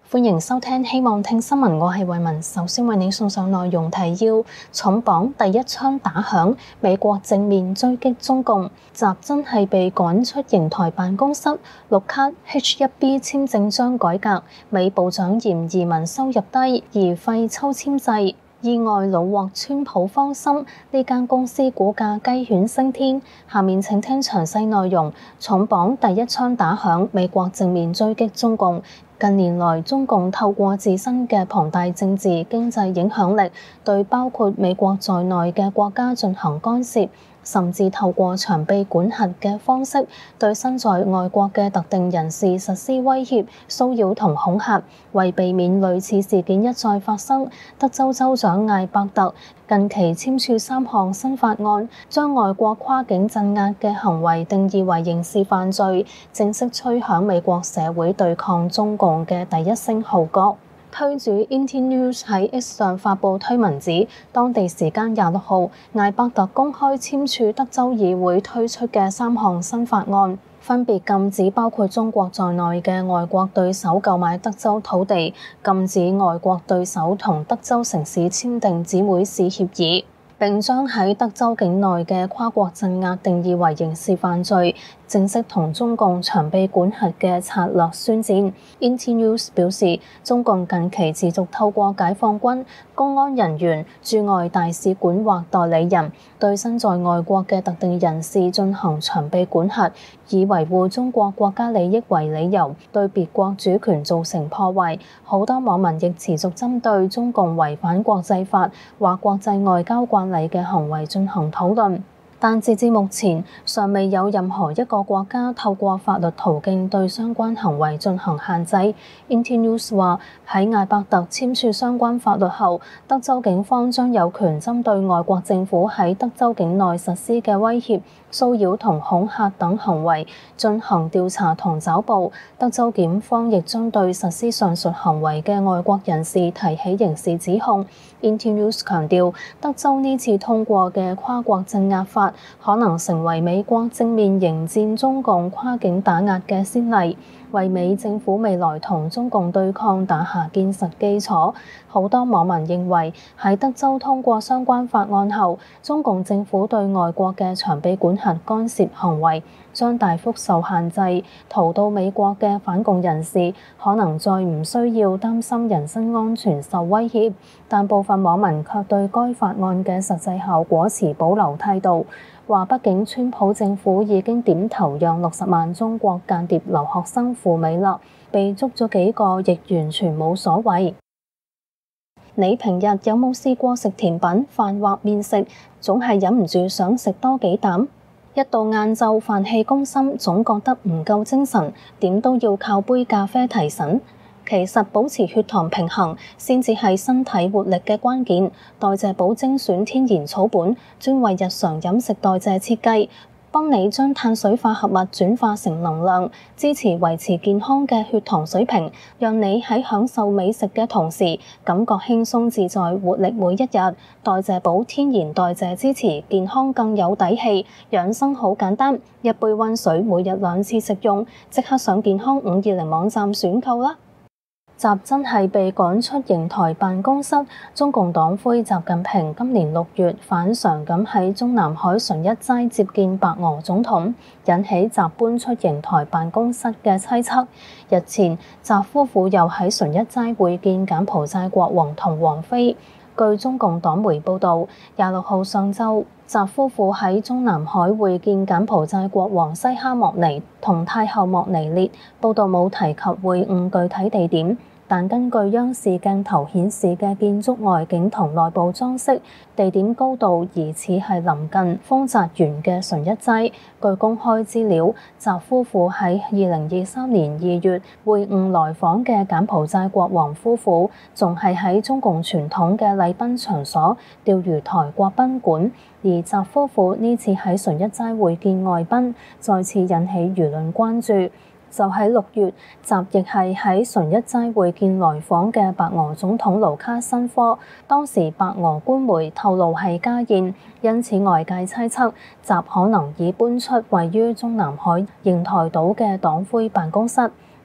歡迎收聽希望聽新聞，我係慧雯。首先為你送上內容提要：重磅第一槍打響，美國正面追擊中共，習真係被趕出瀛台辦公室，綠卡 H1B 簽證將改革，美部長嫌移民收入低而廢抽簽制，意外虜獲川普芳心，呢間公司股價雞犬升天。下面請聽詳細內容。重磅第一槍打響，美國正面追擊中共。近年來，中共透過自身嘅龐大政治經濟影響力，對包括美國在內嘅國家進行干涉，甚至透過長臂管轄嘅方式，對身在外國嘅特定人士實施威脅、騷擾同恐嚇。為避免類似事件一再發生，德州州長艾伯特近期簽署3項新法案，將外國跨境鎮壓嘅行為定義為刑事犯罪，正式吹響美國社會對抗中共嘅第一聲號角。推主 Inti News 喺 X 上發布推文指，當地時間26號，艾伯特公開簽署德州議會推出嘅3項新法案，分別禁止包括中國在內嘅外國對手購買德州土地，禁止外國對手同德州城市簽訂姊妹市協議，並將喺德州境內嘅跨國鎮壓定義為刑事犯罪，正式同中共長臂管轄嘅策略宣戰。Inti News 表示，中共近期持續透過解放軍、公安人員、駐外大使館或代理人，對身在外國嘅特定人士進行長臂管轄，以維護中國國家利益為理由，對別國主權造成破壞。好多網民亦持續針對中共違反國際法或國際外交慣例嘅行為進行討論。但截至目前，尚未有任何一個國家透過法律途徑對相關行為進行限制。Inti News 話，喺艾伯特簽署相關法律後，德州警方將有權針對外國政府喺德州境內實施嘅威脅、騷擾同恐嚇等行為進行調查同抓捕。德州檢方亦將對實施上述行為嘅外國人士提起刑事指控。Inti News 強調，德州呢次通過嘅跨國鎮壓法可能成為美國正面迎戰中共跨境打壓嘅先例，為美政府未來同中共對抗打下堅實基礎。好多網民認為，喺德州通過相關法案後，中共政府對外國嘅長臂管轄干涉行為將大幅受限制，逃到美國嘅反共人士可能再唔需要擔心人身安全受威脅。但部分網民卻對該法案嘅實際效果持保留態度，話畢竟川普政府已經點頭讓60萬中國間諜留學生赴美啦，被捉咗幾個亦完全冇所謂。你平日有冇試過食甜品、飯或麵食，總係忍唔住想食多幾啖？一到晏晝飯氣攻心，總覺得唔夠精神，點都要靠杯咖啡提神。其實保持血糖平衡先至係身體活力嘅關鍵。代謝寶精選天然草本，專為日常飲食代謝設計，幫你將碳水化合物轉化成能量，支持維持健康嘅血糖水平，讓你喺享受美食嘅同時，感覺輕鬆自在，活力每一日。代謝寶天然代謝支持，健康更有底氣。養生好簡單，一杯溫水，每日2次食用，即刻上健康520網站選購啦！習真係被趕出瀛台辦公室。中共黨魁習近平今年6月反常咁喺中南海純一齋接見白俄總統，引起習搬出瀛台辦公室嘅猜測。日前，習夫婦又喺純一齋會見柬埔寨國王同王妃。據中共黨媒報導，26號上晝，習夫婦喺中南海會見柬埔寨國王西哈莫尼同太后莫尼列。報導冇提及會晤具體地點。但根據央視鏡頭顯示嘅建築外景同內部裝飾，地點高度疑似係臨近豐澤園嘅純一齋。據公開資料，習夫婦喺2023年2月會晤來訪嘅柬埔寨國王夫婦，仲係喺中共傳統嘅禮賓場所釣魚台國賓館。而習夫婦呢次喺純一齋會見外賓，再次引起輿論關注。就喺6月，習亦係喺純一齋會見來訪嘅白俄總統盧卡申科，當時白俄官媒透露係家宴，因此外界猜測習可能已搬出位於中南海瀛台島嘅黨魁辦公室。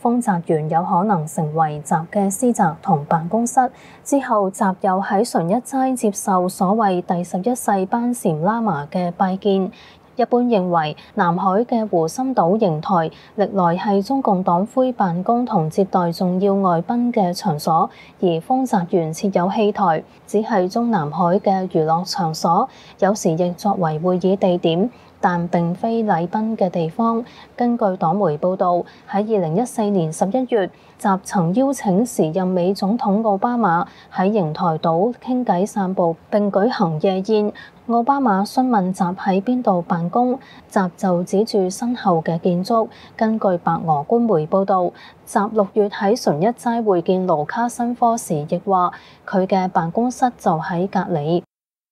豐澤園有可能成為習嘅私宅同辦公室。之後，習又喺純一齋接受所謂第11世班禪喇嘛嘅拜見。一般認為，南海嘅湖心島瀛台歷來係中共黨魁辦公同接待重要外賓嘅場所，而豐澤園設有戲台，只係中南海嘅娛樂場所，有時亦作為會議地點，但並非禮賓嘅地方。根據黨媒報導，喺2014年11月，習曾邀請時任美總統奧巴馬喺瀛台島傾偈散步並舉行夜宴。奧巴馬詢問習喺邊度辦公，習就指住身後嘅建築。根據白俄官媒報導，習6月喺純一齋會見盧卡申科時，亦話佢嘅辦公室就喺隔離。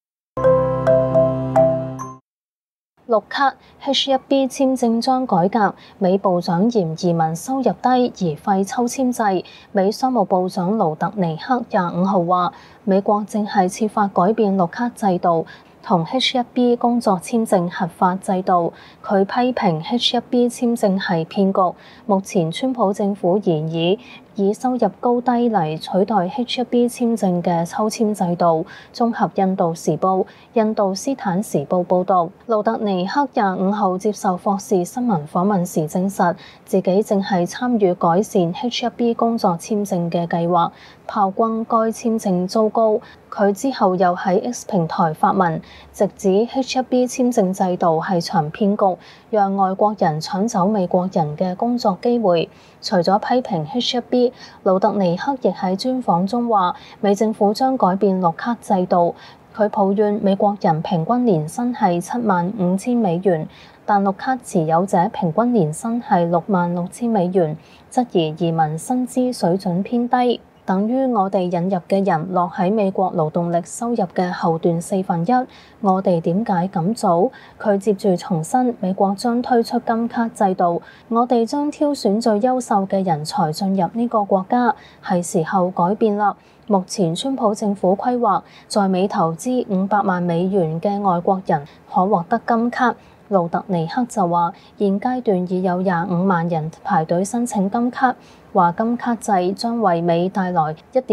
綠卡 H1B 簽證將改革，美部長嫌移民收入低而廢抽簽制。美商務部長盧特尼克25號話，美國正係設法改變綠卡制度同 H1B 工作簽證核發制度。佢批評 H1B 簽證係騙局。目前川普政府研議以收入高低嚟取代 H1B 簽證嘅抽簽制度。綜合印度時報、印度斯坦時報報導，盧特尼克25號接受霍士新聞訪問時證實，自己正係參與改善 H1B 工作簽證嘅計劃，炮轟該簽證糟糕。佢之後又喺 X 平台發文，直指 H1B 簽證制度係場騙局，讓外國人搶走美國人嘅工作機會。除咗批評 H1B，盧特尼克亦喺專訪中話，美政府將改變綠卡制度。佢抱怨美國人平均年薪係75,000美元，但綠卡持有者平均年薪係66,000美元，質疑移民薪資水準偏低，等於我哋引入嘅人落喺美國勞動力收入嘅後段1/4。我哋點解咁做？佢接住重申，美國將推出金卡制度，我哋將挑選最優秀嘅人才進入呢個國家，係時候改變啦。目前川普政府規劃在美投資500萬美元嘅外國人可獲得金卡。盧特尼克就話，現階段已有25萬人排隊申請金卡，話金卡制將為美帶來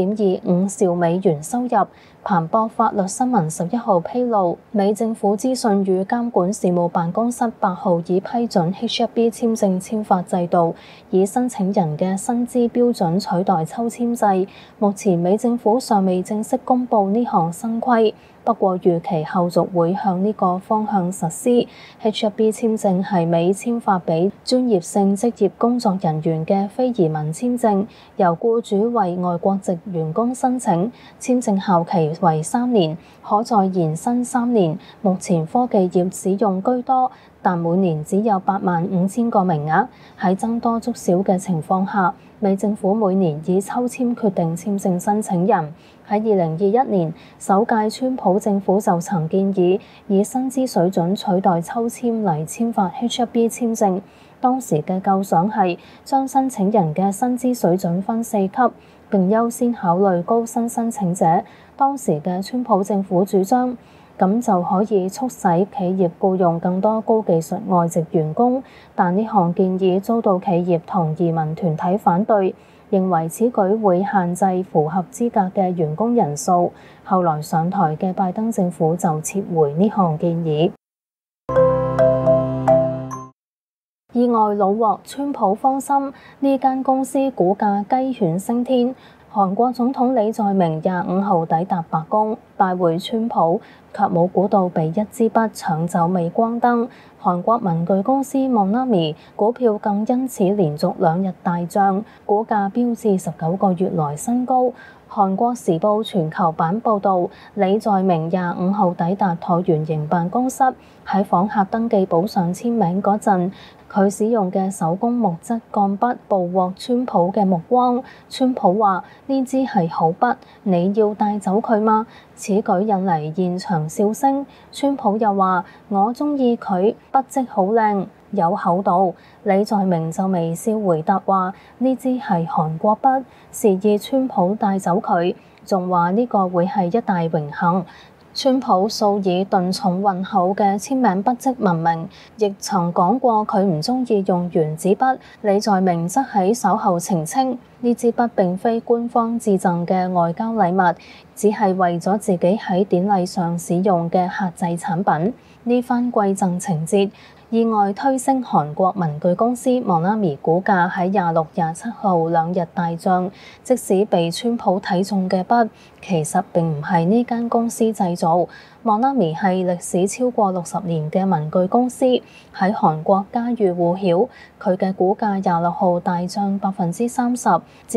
1.25兆美元收入。彭博法律新聞11號披露，美政府資訊與監管事務辦公室8號已批准 H1B 簽證簽發制度，以申請人嘅薪資標準取代抽簽制。目前美政府尚未正式公布呢項新規，不過預期後續會向呢個方向實施。H1B 簽證係美簽發俾專業性職業工作人員嘅非移民簽證，由僱主為外國籍員工申請，簽證效期為3年，可再延伸3年。目前科技業使用居多，但每年只有85,000個名額。喺僧多粥少嘅情況下，美政府每年以抽簽決定簽證申請人。喺2021年，首屆川普政府就曾建議以薪資水準取代抽簽嚟簽發 H1B 簽證。當時嘅構想係將申請人嘅薪資水準分4級，並優先考慮高薪申請者。當時嘅川普政府主張，咁就可以促使企業僱用更多高技術外籍員工，但呢項建議遭到企業同移民團體反對，認為此舉會限制符合資格嘅員工人數。後來上台嘅拜登政府就撤回呢項建議。意外老獲川普芳心，呢間公司股價雞犬升天。韓國總統李在明25號抵達白宮拜會川普，卻冇估到被一支筆搶走鎂光燈。韓國文具公司 Monami 股票更因此連續2日大漲，股價飆至19個月來新高。韓國時報全球版報導，李在明25號抵達橢圓形辦公室，喺訪客登記簿上簽名嗰陣，佢使用嘅手工木質鋼筆捕獲川普嘅目光。川普話：呢支係好筆，你要帶走佢嗎？此舉引嚟現場笑聲。川普又話：我鍾意佢，筆跡好靚，有厚度。李在明就微笑回答話：呢支係韓國筆，示意川普帶走佢，仲話呢個會係一大榮幸。 川普素以噸重渾厚嘅簽名筆跡聞名，亦曾講過佢唔中意用原子筆。李在明則喺稍後澄清，呢支筆並非官方致贈嘅外交禮物，只係為咗自己喺典禮上使用嘅客製產品。呢番饋贈情節意外推升韓國文具公司 Monami 股價喺26、27號兩日大漲。即使被川普睇中嘅筆，其實並唔係呢間公司製造。Monami 係歷史超過60年嘅文具公司，喺韓國家喻戶曉。佢嘅股價26號大漲30%至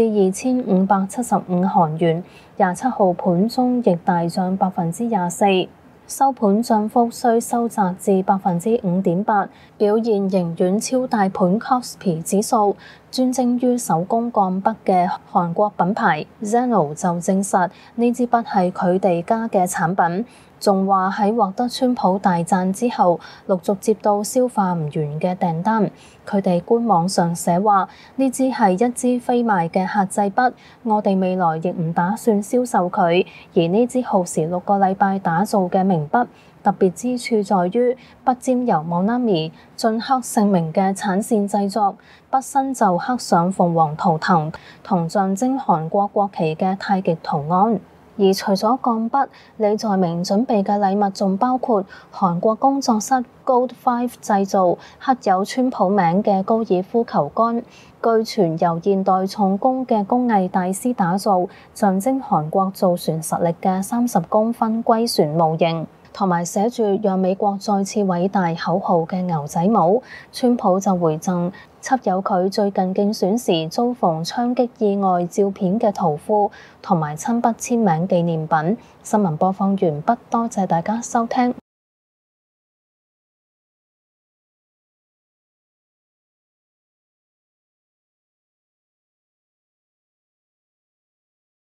2575韓元，27號盤中亦大漲24%。收盤漲幅雖收窄至5.8%，表現仍遠超大盤 Kospi 指數。專精於手工鋼筆嘅韓國品牌 Zeno 就證實呢支筆係佢哋家嘅產品，仲話喺獲得川普大讚之後，陸續接到消化唔完嘅訂單。佢哋官網上寫話，呢支係一支非賣嘅客製筆，我哋未來亦唔打算銷售佢。而呢支耗時6個禮拜打造嘅名筆，特別之處在於筆尖由 Monami 盡刻姓名嘅產線製作，筆身就刻上鳳凰圖騰同象徵韓國國旗嘅太極圖案。而除咗鋼筆，李在明準備嘅禮物仲包括韓國工作室 Gold 5製造刻有川普名嘅高爾夫球桿，據傳由現代重工嘅工藝大師打造，象徵韓國造船實力嘅30公分龜船模型，同埋寫住讓美國再次偉大口號嘅牛仔帽。川普就回贈輯有佢最近競選時遭逢槍擊意外照片嘅圖庫，同埋親筆簽名紀念品。新聞播放完畢，多謝大家收聽。